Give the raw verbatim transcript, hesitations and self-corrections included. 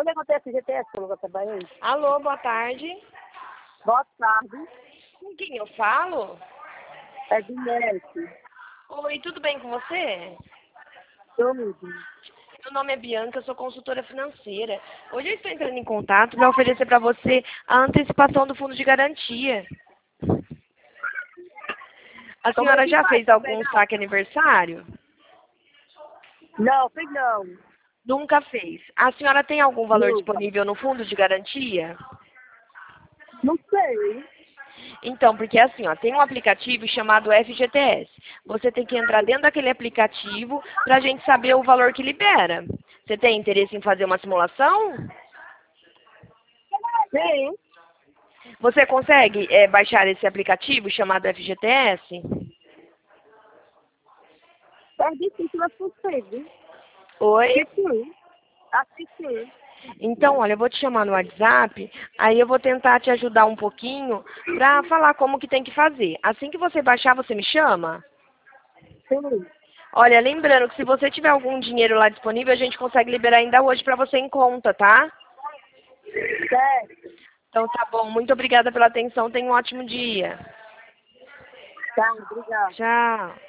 que acontece F G T S quando você trabalha? Alô, boa tarde. Boa tarde. Com quem eu falo? É de Mérito. Oi, tudo bem com você? Tudo. Meu nome é Bianca, eu sou consultora financeira. Hoje eu estou entrando em contato para oferecer para você a antecipação do fundo de garantia. A Como é senhora que já faz fez pra algum pegar? saque aniversário? Não, fez não. Nunca fez. A senhora tem algum valor Nunca. disponível no fundo de garantia? Não sei. Então, porque assim, ó, tem um aplicativo chamado F G T S. Você tem que entrar dentro daquele aplicativo para a gente saber o valor que libera. Você tem interesse em fazer uma simulação? Sim. Você consegue é, baixar esse aplicativo chamado F G T S? É difícil, mas possível. Oi? Que sim. Acho que sim. Então, olha, eu vou te chamar no WhatsApp, aí eu vou tentar te ajudar um pouquinho para falar como que tem que fazer. Assim que você baixar, você me chama? Sim. Olha, lembrando que se você tiver algum dinheiro lá disponível, a gente consegue liberar ainda hoje para você em conta, tá? Certo. Então tá bom, muito obrigada pela atenção, tenha um ótimo dia. Tá, obrigada. Tchau.